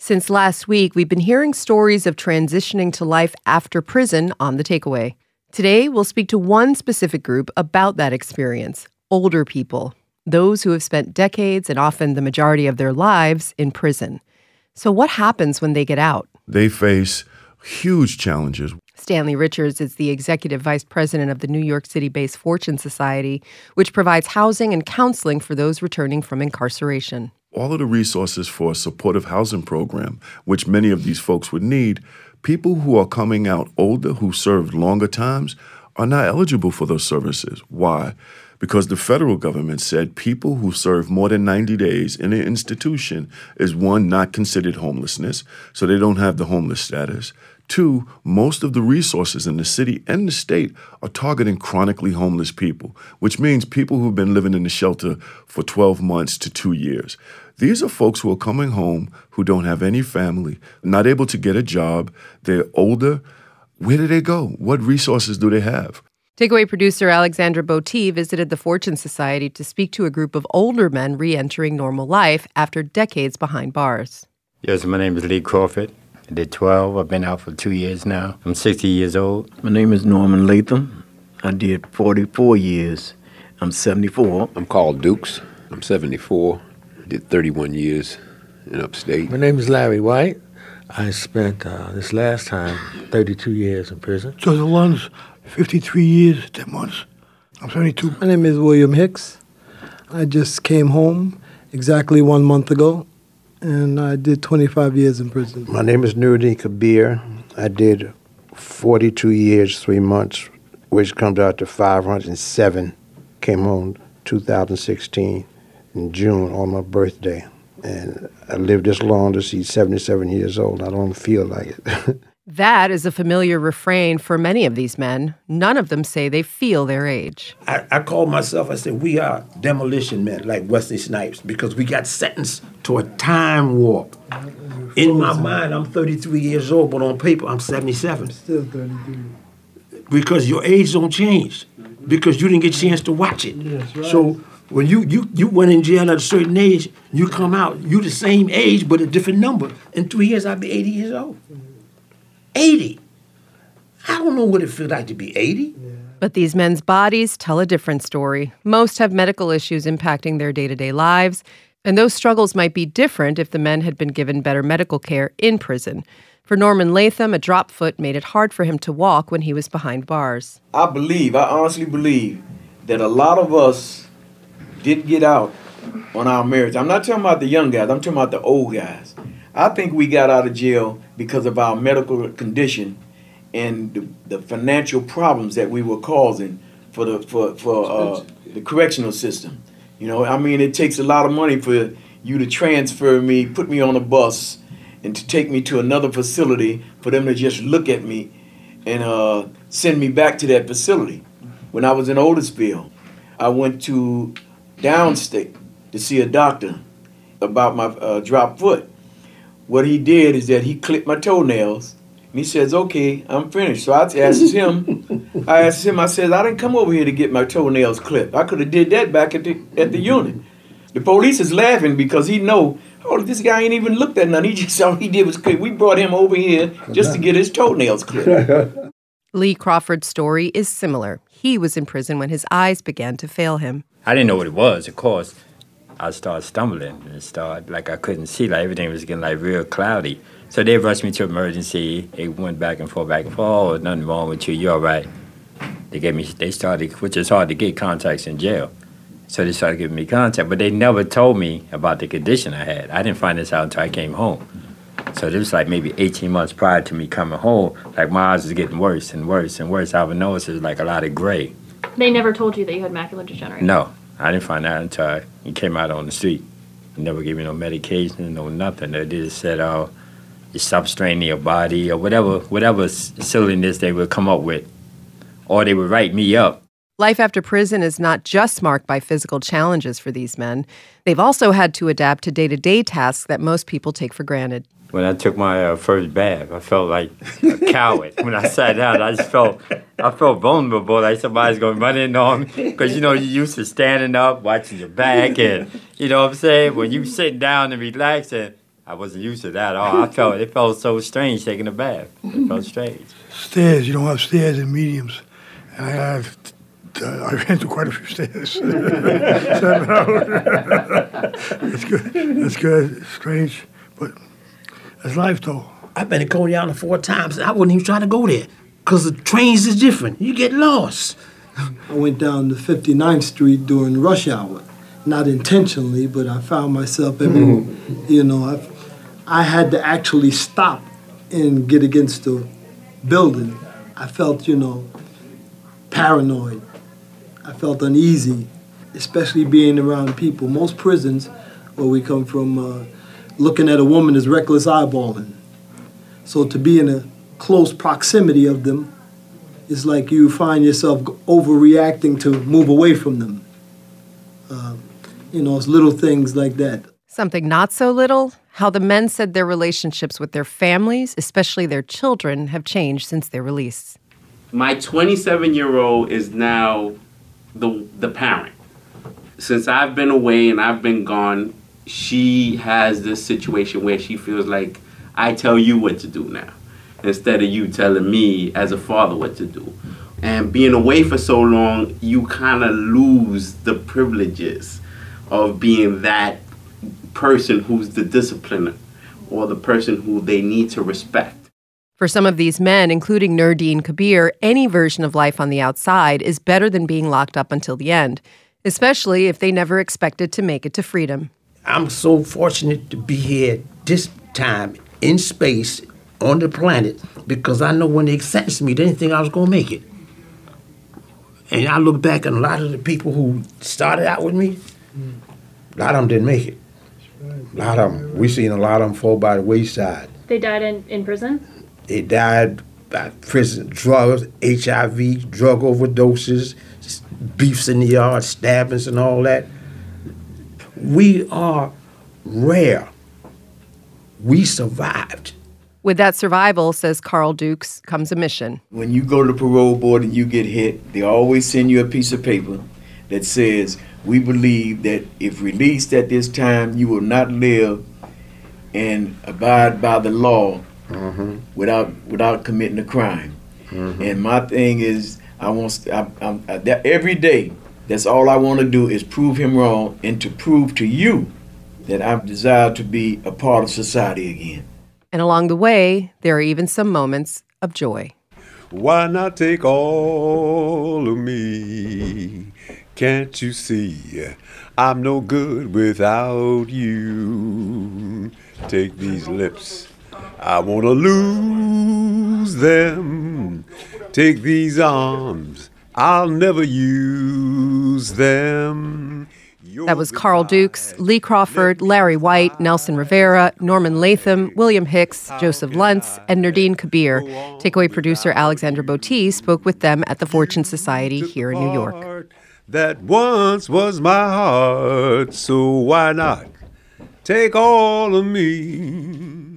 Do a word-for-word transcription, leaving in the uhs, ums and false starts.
Since last week, we've been hearing stories of transitioning to life after prison on The Takeaway. Today, we'll speak to one specific group about that experience, older people, those who have spent decades and often the majority of their lives in prison. So what happens when they get out? They face huge challenges. Stanley Richards is the executive vice president of the New York City-based Fortune Society, which provides housing and counseling for those returning from incarceration. All of the resources for a supportive housing program, which many of these folks would need, people who are coming out older, who served longer times, are not eligible for those services. Why? Because the federal government said people who serve more than ninety days in an institution is, one, not considered homelessness, so they don't have the homeless status. Two, most of the resources in the city and the state are targeting chronically homeless people, which means people who've been living in the shelter for twelve months to two years. These are folks who are coming home who don't have any family, not able to get a job. They're older. Where do they go? What resources do they have? Takeaway producer Alexandra Botti visited the Fortune Society to speak to a group of older men re-entering normal life after decades behind bars. Yes, my name is Lee Crawford. I did twelve. I've been out for two years now. I'm sixty years old. My name is Norman Latham. I did forty-four years. I'm seventy-four. I'm Carl Dukes. I'm seventy-four. Did thirty-one years in upstate. My name is Larry White. I spent uh, this last time thirty-two years in prison. Joseph Lunds, fifty-three years, ten months. I'm seventy-two. My name is William Hicks. I just came home exactly one month ago, and I did twenty-five years in prison. My name is Nuruddin Kabir. I did forty-two years, three months, which comes out to five hundred seven. Came home two thousand sixteen in June on my birthday. And I lived this long to see seventy-seven years old. I don't feel like it. That is a familiar refrain for many of these men. None of them say they feel their age. I, I call myself, I said, we are demolition men like Wesley Snipes because we got sentenced to a time warp. In my mind, I'm thirty-three years old, but on paper, I'm seventy-seven. Still thirty-three. Because your age don't change because you didn't get a chance to watch it. Yes, right. So when you, you, you went in jail at a certain age, you come out, you the same age but a different number. In three years, I'll be eighty years old. eighty. I don't know what it feels like to be eighty. Yeah. But these men's bodies tell a different story. Most have medical issues impacting their day-to-day lives, and those struggles might be different if the men had been given better medical care in prison. For Norman Latham, a dropped foot made it hard for him to walk when he was behind bars. I believe, I honestly believe, that a lot of us did get out on our merits. I'm not talking about the young guys, I'm talking about the old guys. I think we got out of jail because of our medical condition and the, the financial problems that we were causing for the for, for uh, the correctional system. You know, I mean, it takes a lot of money for you to transfer me, put me on a bus, and to take me to another facility for them to just look at me and uh, send me back to that facility. When I was in Otisville, I went to downstate to see a doctor about my uh, dropped foot. What he did is that he clipped my toenails, and he says, okay, I'm finished. So I asked him, I asked him, I said, I didn't come over here to get my toenails clipped. I could have did that back at the at the unit. The police is laughing because he know, oh, this guy ain't even looked at nothing. He just, all he did was clip. We brought him over here just to get his toenails clipped. Lee Crawford's story is similar. He was in prison when his eyes began to fail him. I didn't know what it was, of course. I started stumbling and started, like I couldn't see, like everything was getting like real cloudy. So they rushed me to emergency. They went back and forth, back and forth. Oh, nothing wrong with you, you're all right. They gave me, they started, which is hard to get contacts in jail. So they started giving me contact, but they never told me about the condition I had. I didn't find this out until I came home. So this was like maybe eighteen months prior to me coming home. Like my eyes was getting worse and worse and worse. I would notice it was like a lot of gray. They never told you that you had macular degeneration? No. I didn't find out until he came out on the street. They never gave me no medication, no nothing. They just said, oh, you stop straining your body or whatever, whatever silliness they would come up with. Or they would write me up. Life after prison is not just marked by physical challenges for these men. They've also had to adapt to day-to-day tasks that most people take for granted. When I took my uh, first bath, I felt like a coward. When I sat down, I just felt, I felt vulnerable, like somebody's going to run in on me. Because, you know, you're used to standing up, watching your back, and, you know what I'm saying? When you sitting down and relaxing, I wasn't used to that at all. I felt it felt so strange taking a bath. It felt strange. Stairs, you don't have stairs in mediums. And I have, I ran through quite a few stairs. Seven hours. That's good. That's good. Strange, but that's life, though. I've been to Coney Island four times, and I wouldn't even try to go there because the trains is different. You get lost. I went down to fifty-ninth Street during rush hour. Not intentionally, but I found myself every, you know, I, I had to actually stop and get against the building. I felt, you know, paranoid. I felt uneasy, especially being around people. Most prisons, where we come from, uh, looking at a woman is reckless eyeballing. So to be in a close proximity of them, it's like you find yourself overreacting to move away from them. Uh, you know, it's little things like that. Something not so little, how the men said their relationships with their families, especially their children, have changed since their release. My twenty-seven-year-old is now the the parent. Since I've been away and I've been gone, she has this situation where she feels like I tell you what to do now, instead of you telling me as a father what to do. And being away for so long, you kind of lose the privileges of being that person who's the discipliner or the person who they need to respect. For some of these men, including Nurdeen Kabir, any version of life on the outside is better than being locked up until the end, especially if they never expected to make it to freedom. I'm so fortunate to be here this time in space on the planet because I know when they sentenced me, they didn't think I was going to make it. And I look back and a lot of the people who started out with me, A lot of them didn't make it. A lot of them. We seen a lot of them fall by the wayside. They died in, in prison? They died by prison, drugs, H I V, drug overdoses, beefs in the yard, stabbings and all that. We are rare. We survived. With that survival, says Carl Dukes, comes a mission. When you go to the parole board and you get hit, they always send you a piece of paper that says, we believe that if released at this time, you will not live and abide by the law mm-hmm. without without committing a crime. Mm-hmm. And my thing is, I want I, I, I, that every day, that's all I want to do is prove him wrong and to prove to you that I desire to be a part of society again. And along the way, there are even some moments of joy. Why not take all of me? Can't you see I'm no good without you? Take these lips, I want to lose them. Take these arms, I'll never use them. That was Carl Dukes, Lee Crawford, Larry White, Nelson Rivera, Norman Latham, William Hicks, Joseph Luntz, and Nurdeen Kabir. Takeaway producer Alexandra Botti spoke with them at the Fortune Society here in New York. That once was my heart, so why not take all of me?